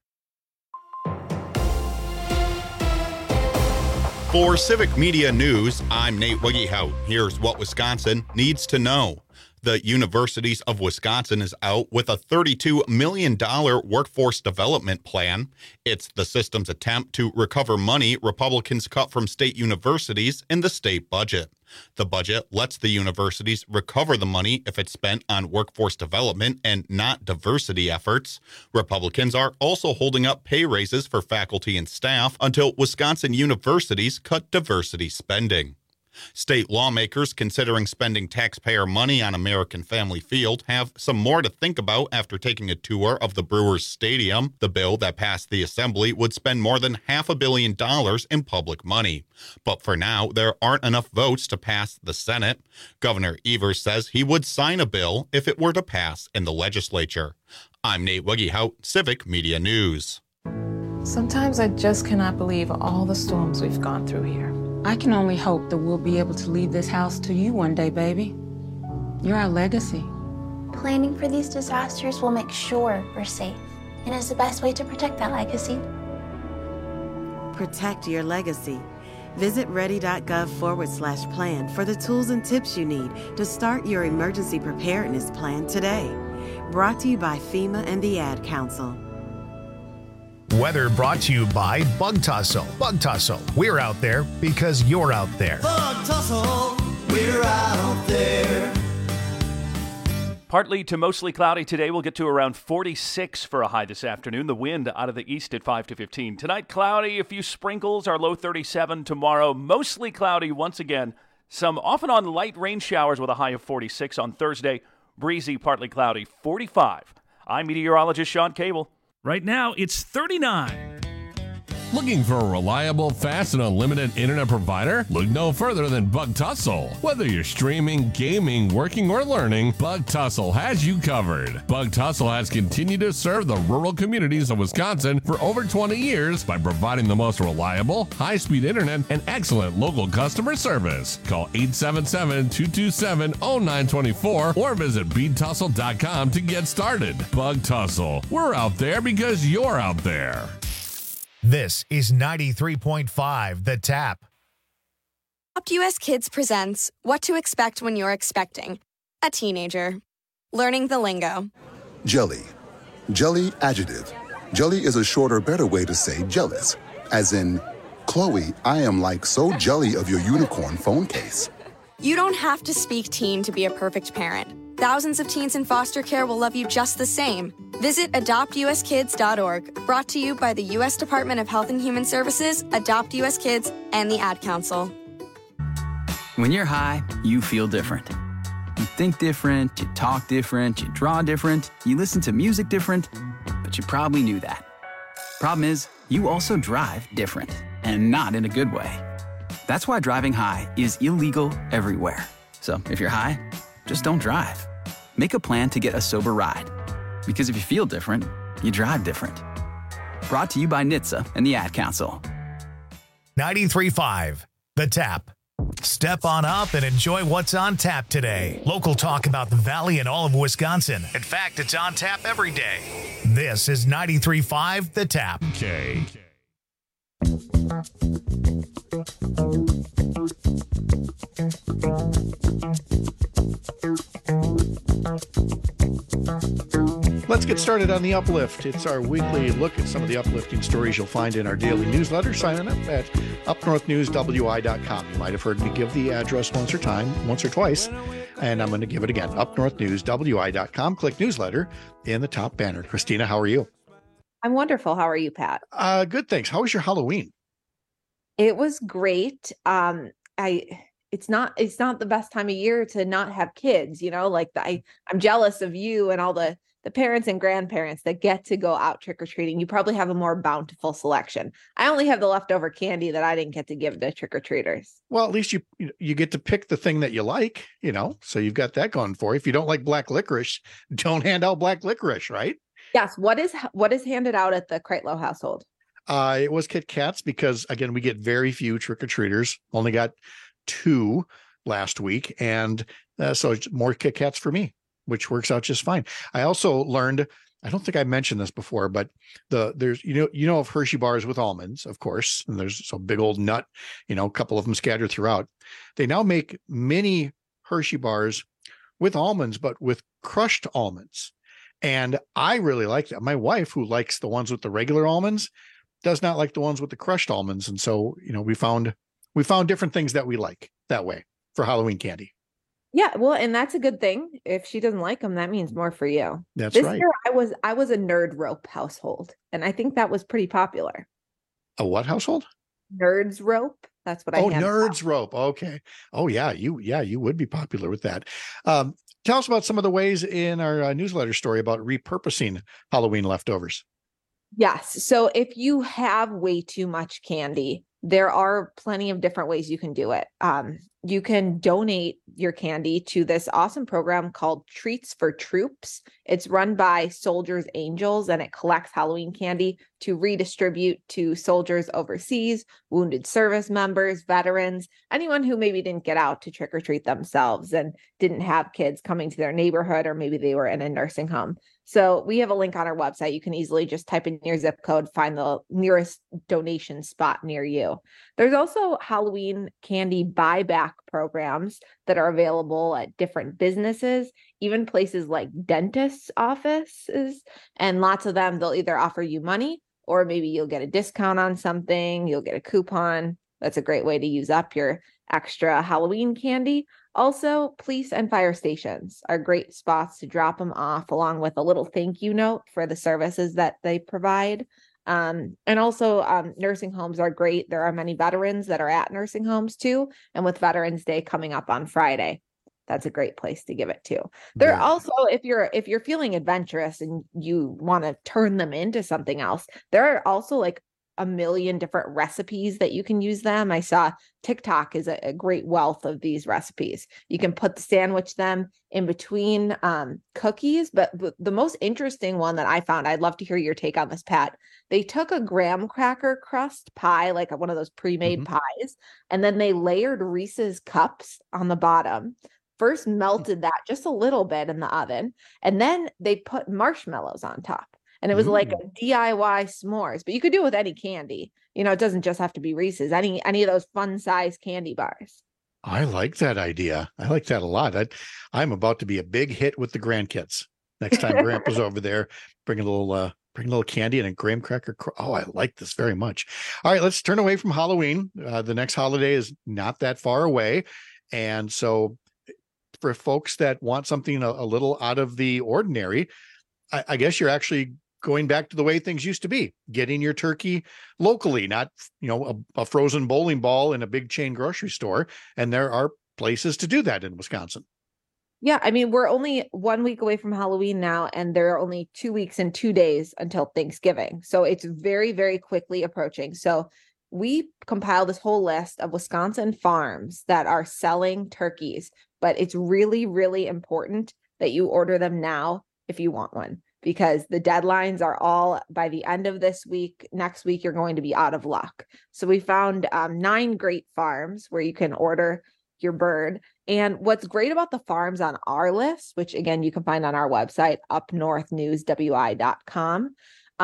For Civic Media News, I'm Nate Wiggyhout. Here's what Wisconsin needs to know. The Universities of Wisconsin is out with a $32 million workforce development plan. It's the system's attempt to recover money Republicans cut from state universities in the state budget. The budget lets the universities recover the money if it's spent on workforce development and not diversity efforts. Republicans are also holding up pay raises for faculty and staff until Wisconsin universities cut diversity spending. State lawmakers considering spending taxpayer money on American Family Field have some more to think about after taking a tour of the Brewers Stadium. The bill that passed the Assembly would spend more than $500 million in public money. But for now, there aren't enough votes to pass the Senate. Governor Evers says he would sign a bill if it were to pass in the legislature. I'm Nate Wiggyhout, Civic Media News. Sometimes I just cannot believe all the storms we've gone through here. I can only hope that we'll be able to leave this house to you one day, baby. You're our legacy. Planning for these disasters will make sure we're safe, and is the best way to protect that legacy. Protect your legacy. Visit ready.gov/plan for the tools and tips you need to start your emergency preparedness plan today. Brought to you by FEMA and the Ad Council. Weather brought to you by Bug Tussle. Bug Tussle. We're out there because you're out there. Bug Tussle. We're out there. Partly to mostly cloudy today. We'll get to around 46 for a high this afternoon. The wind out of the east at 5 to 15. Tonight, cloudy, a few sprinkles. Our low 37 tomorrow. Mostly cloudy once again. Some off and on light rain showers with a high of 46 on Thursday. Breezy, partly cloudy, 45. I'm meteorologist Sean Cable. Right now, it's 39. Looking for a reliable, fast, and unlimited internet provider? Look no further than Bug Tussle. Whether you're streaming, gaming, working, or learning, Bug Tussle has you covered. Bug Tussle has continued to serve the rural communities of Wisconsin for over 20 years by providing the most reliable, high-speed internet and excellent local customer service. Call 877-227-0924 or visit BeatTussle.com to get started. Bug Tussle. We're out there because you're out there. This is 93.5 The Tap. Adopt US Kids presents What to Expect When You're Expecting a Teenager. Learning the lingo. Jelly. Jelly adjective. Jelly is a shorter, better way to say jealous. As in, Chloe, I am like so jelly of your unicorn phone case. You don't have to speak teen to be a perfect parent. Thousands of teens in foster care will love you just the same. Visit adoptuskids.org, brought to you by the U.S. Department of Health and Human Services, Adopt U.S. Kids, and the Ad Council. When you're high, you feel different. You think different, you talk different, you draw different, you listen to music different, but you probably knew that. Problem is, you also drive different, and not in a good way. That's why driving high is illegal everywhere. So if you're high, just don't drive. Make a plan to get a sober ride. Because if you feel different, you drive different. Brought to you by NHTSA and the Ad Council. 93.5 The Tap. Step on up and enjoy what's on tap today. Local talk about the Valley and all of Wisconsin. In fact, it's on tap every day. This is 93.5 The Tap. Okay. get started on the Uplift. It's our weekly look at some of the uplifting stories you'll find in our daily newsletter. Sign up at upnorthnewswi.com. You might have heard me give the address once or twice, and I'm going to give it again. upnorthnewswi.com. Click newsletter in the top banner. Christina, how are you? I'm wonderful. How are you, Pat? Good, thanks. How was your Halloween? It was great. It's not the best time of year to not have kids, I'm jealous of you and all the parents and grandparents that get to go out trick-or-treating. You probably have a more bountiful selection. I only have the leftover candy that I didn't get to give to trick-or-treaters. Well, at least you get to pick the thing that you like, so you've got that going for you. If you don't like black licorice, don't hand out black licorice, right? Yes. What is handed out at the Kreitlow household? It was Kit Kats because, again, we get very few trick-or-treaters. Only got 2 last week. And so it's more Kit Kats for me, which works out just fine. I also learned, I don't think I mentioned this before, but there's of Hershey bars with almonds, of course, and there's some big old nut, a couple of them scattered throughout. They now make mini Hershey bars with almonds, but with crushed almonds. And I really like that. My wife, who likes the ones with the regular almonds, does not like the ones with the crushed almonds. And so, we found different things that we like that way for Halloween candy. Yeah, well, and that's a good thing. If she doesn't like them, that means more for you. That's this right. Year I was a nerd rope household, and I think that was pretty popular. A what household? Nerds rope. That's what I. Oh, nerds rope. Okay. Oh, yeah. You would be popular with that. Tell us about some of the ways in our newsletter story about repurposing Halloween leftovers. Yes. So if you have way too much candy, there are plenty of different ways you can do it. You can donate your candy to this awesome program called Treats for Troops. It's run by Soldiers Angels, and it collects Halloween candy to redistribute to soldiers overseas, wounded service members, veterans, anyone who maybe didn't get out to trick or treat themselves and didn't have kids coming to their neighborhood, or maybe they were in a nursing home. So we have a link on our website. You can easily just type in your zip code, find the nearest donation spot near you. There's also Halloween candy buyback programs that are available at different businesses, even places like dentists' offices, and lots of them, they'll either offer you money, or maybe you'll get a discount on something, you'll get a coupon. That's a great way to use up your extra Halloween candy. Also, police and fire stations are great spots to drop them off, along with a little thank you note for the services that they provide. And also nursing homes are great. There are many veterans that are at nursing homes too. And with Veterans Day coming up on Friday, that's a great place to give it to. There are also, if you're feeling adventurous and you want to turn them into something else, there are also like a million different recipes that you can use them. I saw TikTok is a great wealth of these recipes. You can sandwich them in between cookies, but the most interesting one that I found, I'd love to hear your take on this, Pat. They took a graham cracker crust pie, like one of those pre-made pies, and then they layered Reese's cups on the bottom. First melted that just a little bit in the oven, and then they put marshmallows on top. And it was like a DIY s'mores, but you could do it with any candy. It doesn't just have to be Reese's, any of those fun size candy bars. I like that idea. I like that a lot. I'm about to be a big hit with the grandkids. Next time Grandpa's over there, bring a little candy and a graham cracker. Oh, I like this very much. All right, let's turn away from Halloween. The next holiday is not that far away. And so for folks that want something a little out of the ordinary, I guess you're actually going back to the way things used to be, getting your turkey locally, not, a frozen bowling ball in a big chain grocery store. And there are places to do that in Wisconsin. Yeah. I mean, we're only 1 week away from Halloween now, and there are only 2 weeks and 2 days until Thanksgiving. So it's very, very quickly approaching. So we compiled this whole list of Wisconsin farms that are selling turkeys, but it's really, really important that you order them now if you want one, because the deadlines are all by the end of this week. Next week, you're going to be out of luck. So we found 9 great farms where you can order your bird. And what's great about the farms on our list, which again, you can find on our website, upnorthnewswi.com,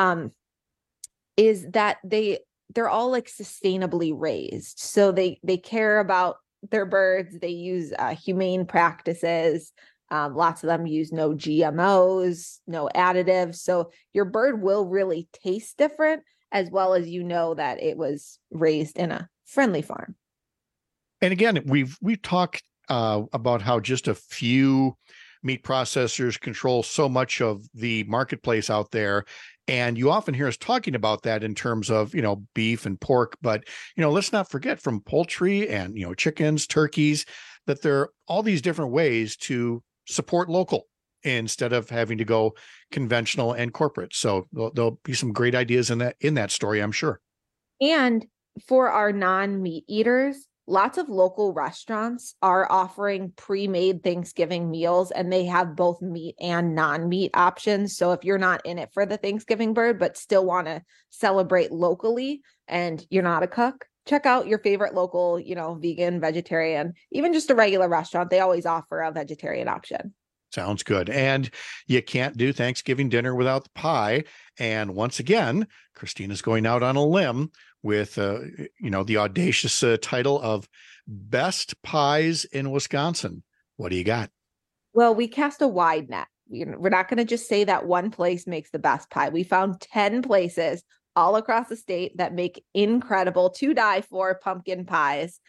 is that they're all like sustainably raised. So they care about their birds. They use humane practices. Lots of them use no GMOs, no additives. So your bird will really taste different, as well as that it was raised in a friendly farm. And again, we've talked about how just a few meat processors control so much of the marketplace out there. And you often hear us talking about that in terms of, beef and pork. But, let's not forget from poultry and, chickens, turkeys, that there are all these different ways to support local instead of having to go conventional and corporate. So there'll be some great ideas in that story, I'm sure. And for our non-meat eaters, lots of local restaurants are offering pre-made Thanksgiving meals, and they have both meat and non-meat options. So if you're not in it for the Thanksgiving bird, but still want to celebrate locally and you're not a cook, check out your favorite local, vegan, vegetarian, even just a regular restaurant. They always offer a vegetarian option. Sounds good. And you can't do Thanksgiving dinner without the pie. And once again, Christina's going out on a limb with, the audacious title of Best Pies in Wisconsin. What do you got? Well, we cast a wide net. We're not going to just say that one place makes the best pie. We found 10 places all across the state that make incredible, to die for pumpkin pies.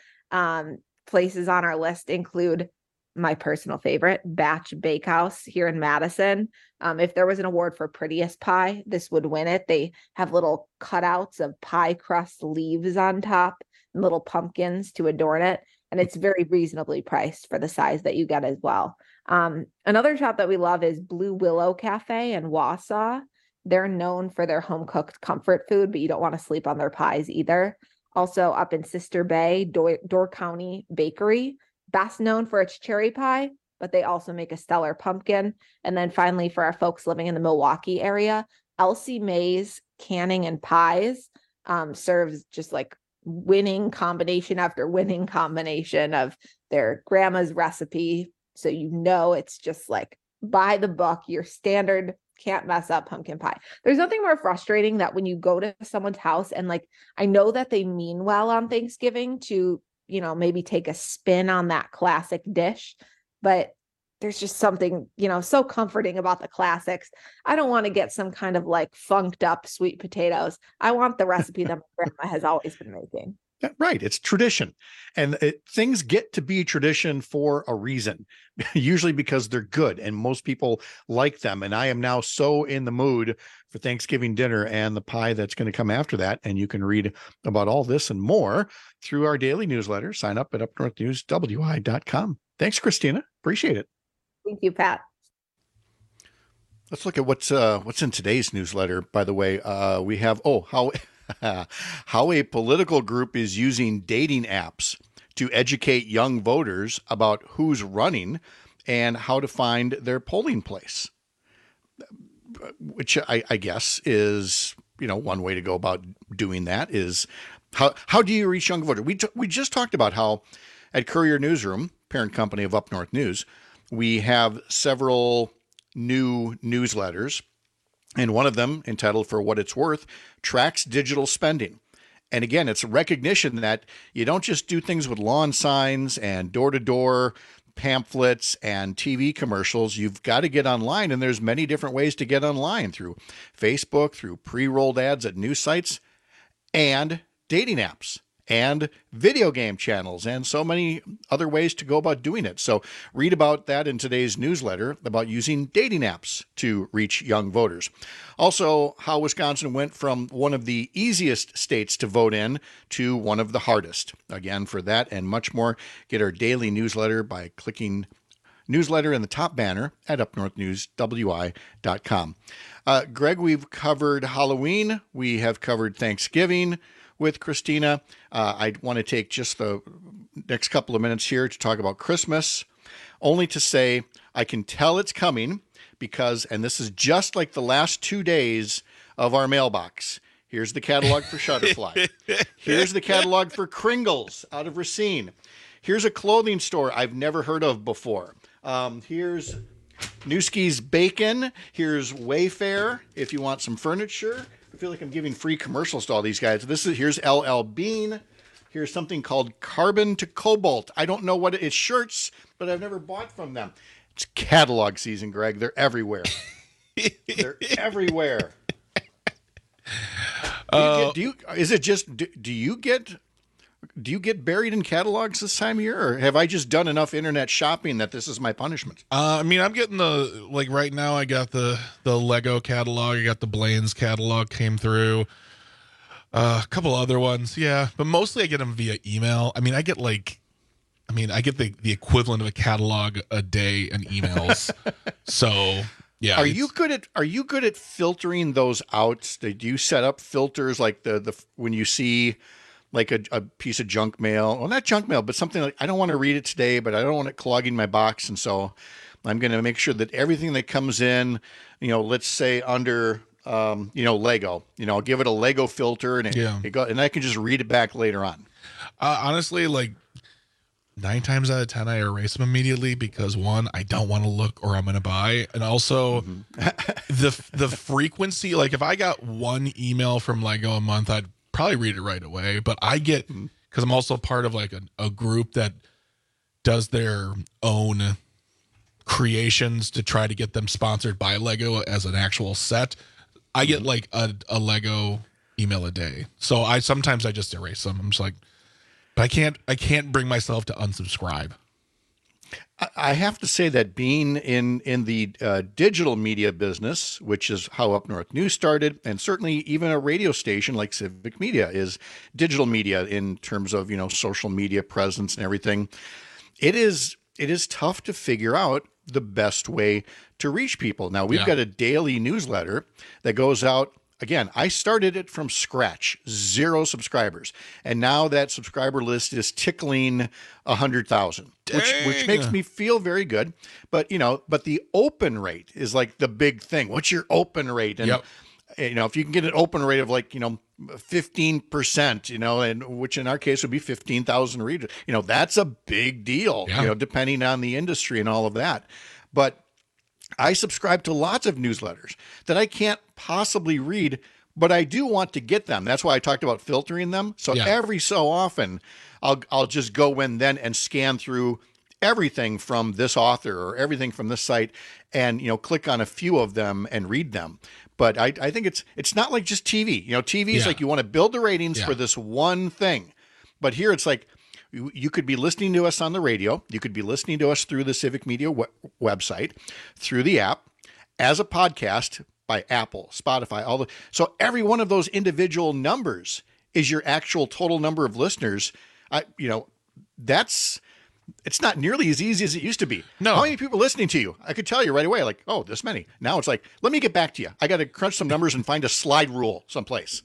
Places on our list include my personal favorite, Batch Bakehouse here in Madison. If there was an award for prettiest pie, this would win it. They have little cutouts of pie crust leaves on top and little pumpkins to adorn it. And it's very reasonably priced for the size that you get as well. Another shop that we love is Blue Willow Cafe in Wausau. They're known for their home-cooked comfort food, but you don't want to sleep on their pies either. Also up in Sister Bay, Door County Bakery, best known for its cherry pie, but they also make a stellar pumpkin. And then finally, for our folks living in the Milwaukee area, Elsie Mae's Canning and Pies serves just like winning combination after winning combination of their grandma's recipe. So it's just like by the book, your standard can't mess up pumpkin pie. There's nothing more frustrating that when you go to someone's house and I know that they mean well on Thanksgiving to maybe take a spin on that classic dish, but there's just something, so comforting about the classics. I don't want to get some kind of funked up sweet potatoes. I want the recipe that my grandma has always been making. Right. It's tradition. And things get to be tradition for a reason, usually because they're good and most people like them. And I am now so in the mood for Thanksgiving dinner and the pie that's going to come after that. And you can read about all this and more through our daily newsletter. Sign up at upnorthnewswi.com. Thanks, Christina. Appreciate it. Thank you, Pat. Let's look at what's in today's newsletter. By the way, we have, how a political group is using dating apps to educate young voters about who's running and how to find their polling place, which I guess is, one way to go about doing that is how do you reach young voters? We just talked about how at Courier Newsroom, parent company of Up North News, we have several new newsletters. And one of them, entitled For What It's Worth, tracks digital spending. And again, it's a recognition that you don't just do things with lawn signs and door-to-door pamphlets and TV commercials. You've got to get online, and there's many different ways to get online through Facebook, through pre-rolled ads at news sites, and dating apps, and video game channels, and so many other ways to go about doing it. So read about that in today's newsletter about using dating apps to reach young voters. Also, how Wisconsin went from one of the easiest states to vote in to one of the hardest. Again, for that and much more, get our daily newsletter by clicking newsletter in the top banner at upnorthnewswi.com. Greg, we've covered Halloween. We have covered Thanksgiving with Christina. I want to take just the next couple of minutes here to talk about Christmas, only to say I can tell it's coming because, and this is just like the last 2 days of our mailbox. Here's the catalog for Shutterfly. Here's the catalog for Kringles out of Racine. Here's a clothing store I've never heard of before. Here's Newski's Bacon. Here's Wayfair if you want some furniture. I feel like I'm giving free commercials to all these guys. Here's LL Bean. Here's something called Carbon to Cobalt. I don't know what it's shirts, but I've never bought from them. It's catalog season, Greg. They're everywhere. They're everywhere. Do you get buried in catalogs this time of year, or have I just done enough internet shopping that this is my punishment? I mean, I'm getting right now I got the Lego catalog. I got the Blaine's catalog came through. A couple other ones, yeah, but mostly I get them via email. I mean, I get the equivalent of a catalog a day in emails. So yeah. Are you good at filtering those out? Do you set up filters like the when you see like a piece of junk mail? Well, not junk mail, but something like, I don't want to read it today, but I don't want it clogging my box, and so I'm going to make sure that everything that comes in, let's say under Lego, I'll give it a Lego filter, and and I can just read it back later on. Honestly, like 9 times out of 10, I erase them immediately because, one, I don't want to look or I'm going to buy. And also the frequency, like if I got one email from Lego a month, I'd probably read it right away. But I get, because I'm also part of like a group that does their own creations to try to get them sponsored by Lego as an actual set. I get like a Lego email a day. So sometimes I just erase them. I'm just like, but I can't bring myself to unsubscribe. I have to say that being in the digital media business, which is how Up North News started, and certainly even a radio station like Civic Media is digital media in terms of social media presence and everything. It is tough to figure out the best way to reach people. Now we've got a daily newsletter that goes out. Again, I started it from scratch, 0 subscribers. And now that subscriber list is tickling 100,000, which makes me feel very good. But, but the open rate is like the big thing. What's your open rate? And, if you can get an open rate of like, 15%, and which in our case would be 15,000 readers, that's a big deal, depending on the industry and all of that. But I subscribe to lots of newsletters that I can't possibly read, but I do want to get them. That's why I talked about filtering them. So every so often I'll just go in then and scan through everything from this author or everything from this site and, click on a few of them and read them. But I think it's not like just TV. TV is like you want to build the ratings for this one thing. But here it's like, you could be listening to us on the radio. You could be listening to us through the Civic Media website, through the app, as a podcast by Apple, Spotify, so every one of those individual numbers is your actual total number of listeners. It's not nearly as easy as it used to be. No. How many people are listening to you? I could tell you right away, like, oh, this many. Now it's like, let me get back to you. I got to crunch some numbers and find a slide rule someplace.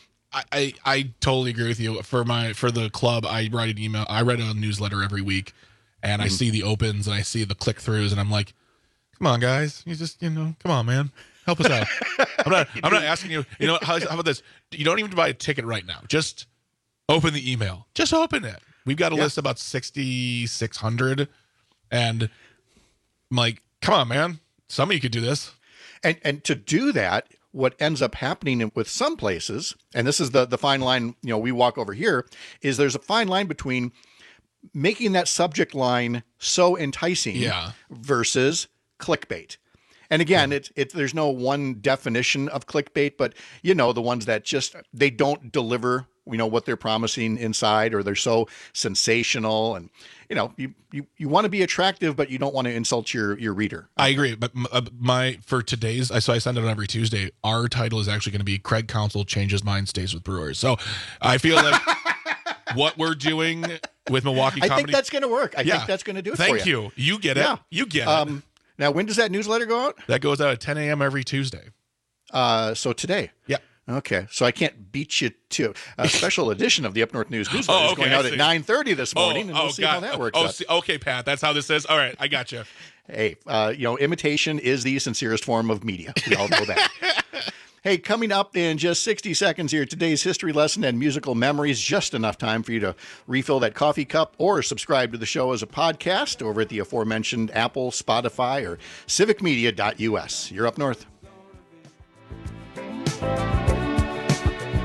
I totally agree with you. For the club, I write an email. I write a newsletter every week, and I see the opens and I see the click throughs, and I'm like, come on, guys, you just come on, man, help us out. I'm not asking you. How about this? You don't even buy a ticket right now. Just open the email. Just open it. We've got a list of about 6,600, and I'm like, come on, man, some of you could do this. And to do that, what ends up happening with some places, and this is the fine line, we walk over here, is there's a fine line between making that subject line so enticing versus clickbait. And again, there's no one definition of clickbait, but the ones that just, they don't deliver, what they're promising inside, or they're so sensational, and you want to be attractive, but you don't want to insult your reader. I agree, but for today's, so I send it on every Tuesday. Our title is actually going to be Craig Counsell changes mind, stays with Brewers. So I feel like what we're doing with Milwaukee Comedy, I think that's going to work. I think that's going to do it for you. Thank you. You get it. You get it. Now, when does that newsletter go out? That goes out at 10 a.m. every Tuesday. So today. Yeah. Okay, so I can't beat you to a special edition of the Up North News newsletter. It's going out at 9:30 this morning, and we'll see how that works out. Okay, Pat, that's how this is. All right, I got you. Hey, imitation is the sincerest form of media. We all know that. Hey, coming up in just 60 seconds here, today's history lesson and musical memories. Just enough time for you to refill that coffee cup or subscribe to the show as a podcast over at the aforementioned Apple, Spotify, or civicmedia.us. You're Up North.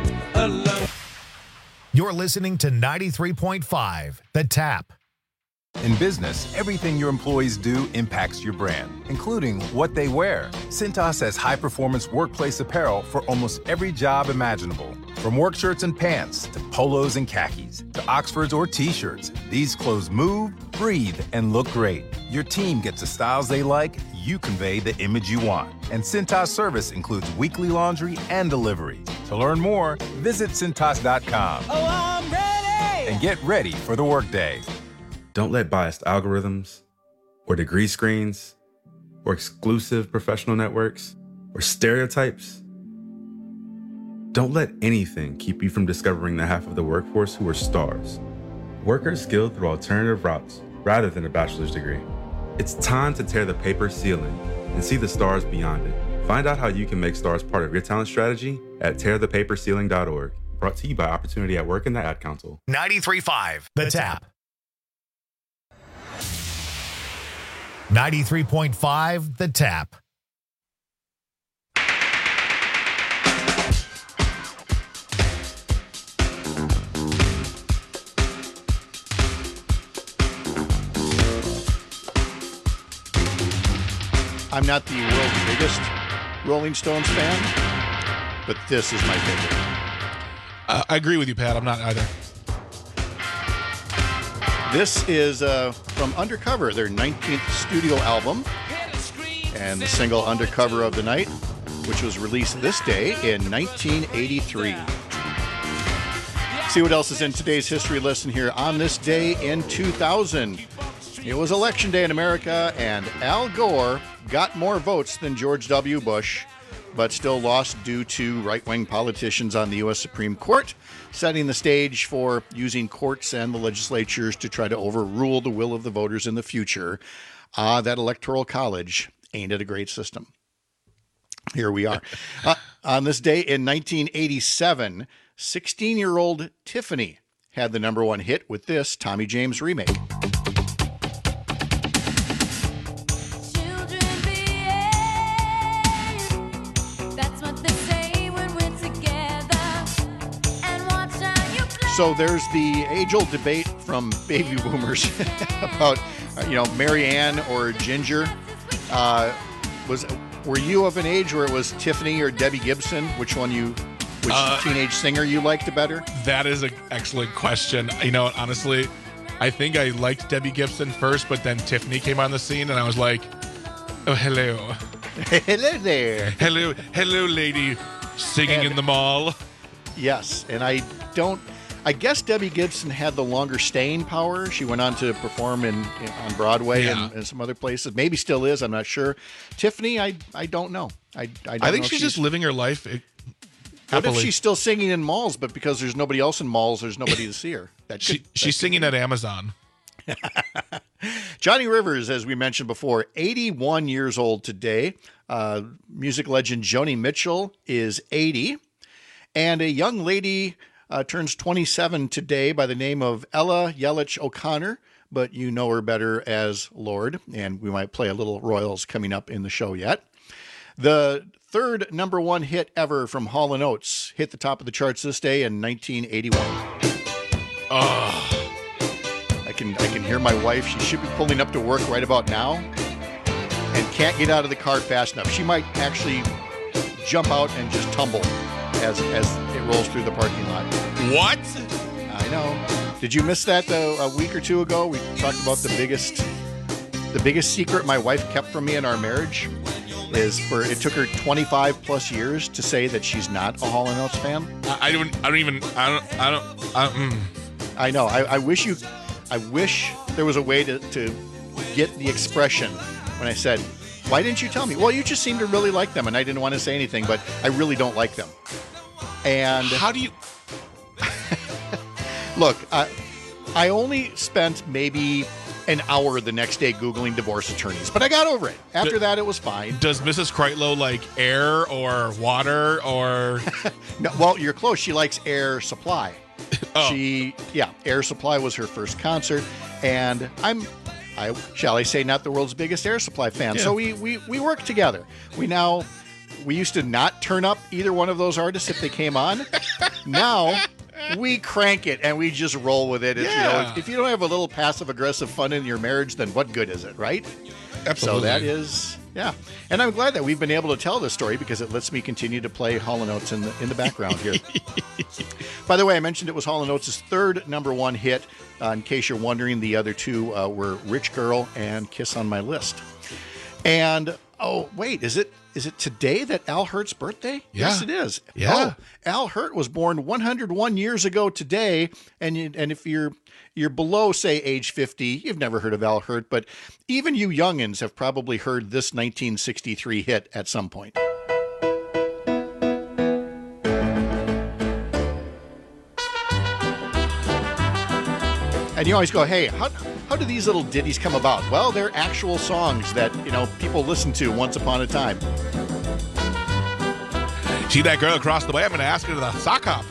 You're listening to 93.5 The Tap. In business, everything your employees do impacts your brand, including what they wear. Cintas has high-performance workplace apparel for almost every job imaginable. From work shirts and pants, to polos and khakis, to Oxfords or T-shirts, these clothes move, breathe, and look great. Your team gets the styles they like, you convey the image you want. And Cintas service includes weekly laundry and delivery. To learn more, visit Cintas.com. Oh, I'm ready! And get ready for the workday. Don't let biased algorithms, or degree screens, or exclusive professional networks, or stereotypes. Don't let anything keep you from discovering the half of the workforce who are stars. Workers skilled through alternative routes rather than a bachelor's degree. It's time to tear the paper ceiling and see the stars beyond it. Find out how you can make stars part of your talent strategy at tearthepaperceiling.org. Brought to you by Opportunity at Work and the Ad Council. 93.5 The Tap. 93.5 The Tap. I'm not the world's biggest Rolling Stones fan, but this is my favorite. I agree with you, Pat. I'm not either. This is from Undercover, their 19th studio album, and the single Undercover of the Night, which was released this day in 1983. See what else is in today's history lesson here. On this day in 2000, it was Election Day in America, and Al Gore got more votes than George W. Bush, but still lost due to right-wing politicians on the U.S. Supreme Court, setting the stage for using courts and the legislatures to try to overrule the will of the voters in the future. That Electoral College ain't it a great system. Here we are. On this day in 1987, 16-year-old Tiffany had the number one hit with this Tommy James remake. So there's the age-old debate from baby boomers about, Mary Ann or Ginger. Were you of an age where it was Tiffany or Debbie Gibson? Which teenage singer you liked better? That is an excellent question. Honestly, I think I liked Debbie Gibson first, but then Tiffany came on the scene, and I was like, oh, hello. Hello there. Hello, lady singing in the mall. Yes, and I guess Debbie Gibson had the longer staying power. She went on to perform on Broadway and some other places. Maybe still is. I'm not sure. Tiffany, I don't know. I think she's just living her life. What if she's still singing in malls, but because there's nobody else in malls, there's nobody to see her? She's singing at Amazon. Johnny Rivers, as we mentioned before, 81 years old today. Music legend Joni Mitchell is 80. And a young lady turns 27 today by the name of Ella Yelich O'Connor, but you know her better as Lorde, and we might play a little Royals coming up in the show yet. The third number one hit ever from Hall & Oates hit the top of the charts this day in 1981. Oh. I can hear my wife. She should be pulling up to work right about now and can't get out of the car fast enough. She might actually jump out and just tumble as it rolls through the parking lot. What? I know. Did you miss that a week or two ago? We talked about the biggest secret my wife kept from me in our marriage is it took her 25 plus years to say that she's not a Hall & Oates fan. I know. I wish there was a way to get the expression when I said, why didn't you tell me? Well, you just seem to really like them, and I didn't want to say anything, but I really don't like them. And how do you... Look, I only spent maybe an hour the next day Googling divorce attorneys, but I got over it. After that, it was fine. Does Mrs. Kreitlow like air or water or... No, well, you're close. She likes Air Supply. Oh. Air Supply was her first concert, and shall I say, not the world's biggest Air Supply fan. Yeah. So we work together. We used to not turn up either one of those artists if they came on. Now we crank it and we just roll with it. It's, you know, if you don't have a little passive aggressive fun in your marriage, then what good is it, right? Absolutely. So that is, yeah. And I'm glad that we've been able to tell this story because it lets me continue to play Hall & Oates in the background here. By the way, I mentioned it was Hall & Oates' third #1 hit. In case you're wondering, the other two were Rich Girl and Kiss on My List. And, oh, wait, is it today that Al Hirt's birthday? Yeah. Yes, it is. Yeah. Oh, Al Hirt was born 101 years ago today. And if you're below, say, age 50, you've never heard of Al Hirt, but even you youngins have probably heard this 1963 hit at some point. And you always go, hey, how do these little ditties come about? Well, they're actual songs that, you know, people listen to once upon a time. See that girl across the way? I'm going to ask her to the sock hop.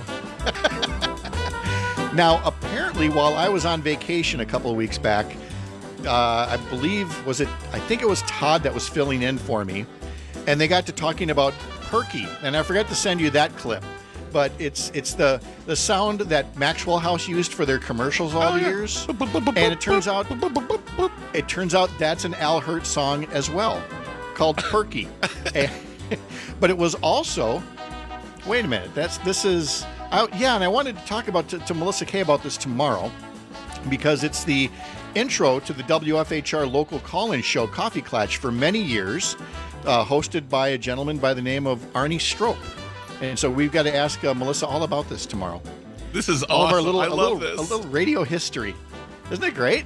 Now, apparently, while I was on vacation a couple of weeks back, I think it was Todd that was filling in for me, and they got to talking about Perky, and I forgot to send you that clip. But it's the sound that Maxwell House used for their commercials all the years, and it turns out that's an Al Hirt song as well, called Perky. But it was also, wait a minute, and I wanted to talk about to Melissa Kay about this tomorrow, because it's the intro to the WFHR local call-in show Coffee Klatch for many years, hosted by a gentleman by the name of Arnie Strope. And so we've got to ask Melissa all about this tomorrow. This is awesome. I love this. A little radio history. Isn't it great?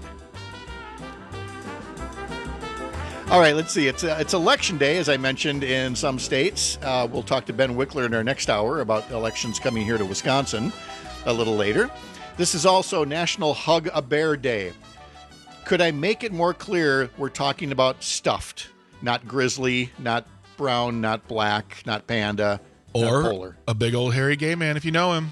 All right, let's see. It's election day, as I mentioned, in some states. We'll talk to Ben Wickler in our next hour about elections coming here to Wisconsin a little later. This is also National Hug a Bear Day. Could I make it more clear? We're talking about stuffed, not grizzly, not brown, not black, not panda. Or a big old hairy gay man, if you know him.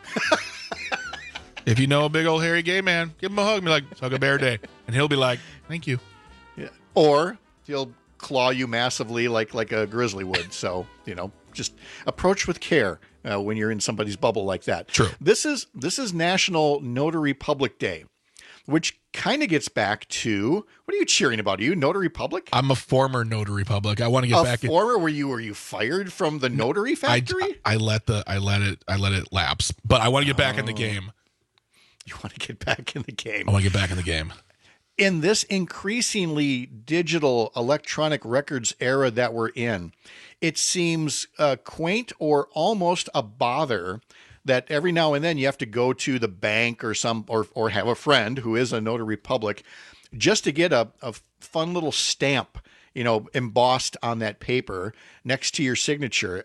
If you know a big old hairy gay man, give him a hug and be like, it's Hug a Bear Day. And he'll be like, thank you. Yeah. Or he'll claw you massively like a grizzly would. So, you know, just approach with care when you're in somebody's bubble like that. True. This is National Notary Public Day, which kind of gets back to, what are you cheering about? Are you Notary Public? I'm a former Notary Public. I want to get back. Were you fired from the notary factory? I let it lapse, but I want to get back in the game. You want to get back in the game? I want to get back in the game. In this increasingly digital electronic records era that we're in, it seems quaint or almost a bother that every now and then you have to go to the bank or have a friend who is a notary public just to get a fun little stamp, you know, embossed on that paper next to your signature.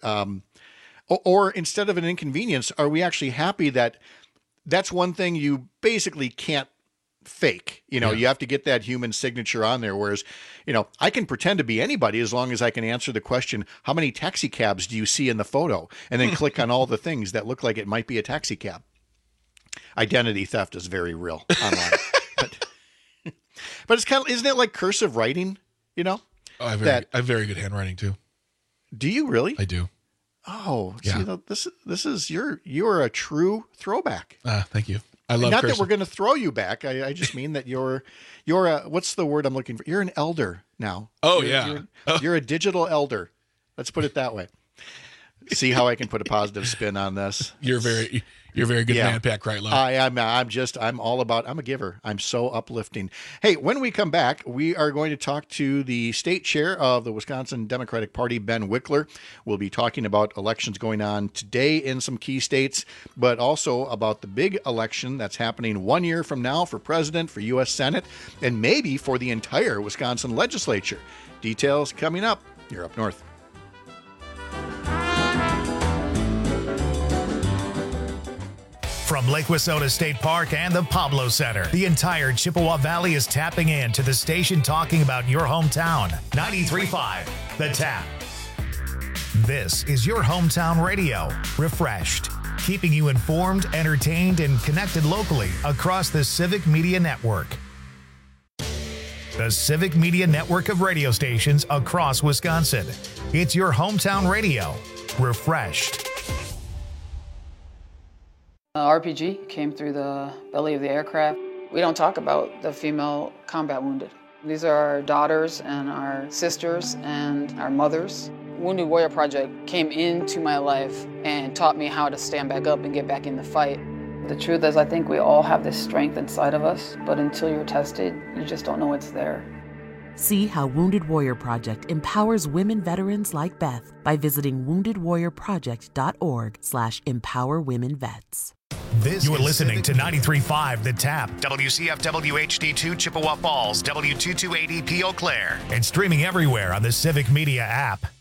Or instead of an inconvenience, are we actually happy that that's one thing you basically can't fake? You know, You have to get that human signature on there. Whereas, you know, I can pretend to be anybody as long as I can answer the question, how many taxi cabs do you see in the photo? And then click on all the things that look like it might be a taxi cab. Identity theft is very real online. But it's kind of, isn't it like cursive writing, you know? I have very good handwriting too. Do you really? I do. Oh, yeah. See, this is you're a true throwback. Thank you. I love Not cursive. that we're going to throw you back. I just mean that you're a, what's the word I'm looking for? You're an elder now. Oh, You're a digital elder. Let's put it that way. See how I can put a positive spin on this. You're very good man, Pat Kreitlow. I'm a giver. I'm so uplifting. Hey, when we come back, we are going to talk to the state chair of the Wisconsin Democratic Party, Ben Wickler. We'll be talking about elections going on today in some key states, but also about the big election that's happening 1 year from now for president, for U.S. Senate, and maybe for the entire Wisconsin legislature. Details coming up. You're Up North. From Lake Wissota State Park and the Pablo Center, the entire Chippewa Valley is tapping in to the station talking about your hometown. 93.5, The Tap. This is your hometown radio, refreshed, keeping you informed, entertained, and connected locally across the Civic Media Network. The Civic Media Network of radio stations across Wisconsin. It's your hometown radio, refreshed. RPG came through the belly of the aircraft. We don't talk about the female combat wounded. These are our daughters and our sisters and our mothers. Wounded Warrior Project came into my life and taught me how to stand back up and get back in the fight. The truth is, I think we all have this strength inside of us, but until you're tested, you just don't know it's there. See how Wounded Warrior Project empowers women veterans like Beth by visiting woundedwarriorproject.org/empowerwomenvets. You are listening to 93.5 The Tap, WCFW HD2 Chippewa Falls, W228EP Eau Claire, and streaming everywhere on the Civic Media app.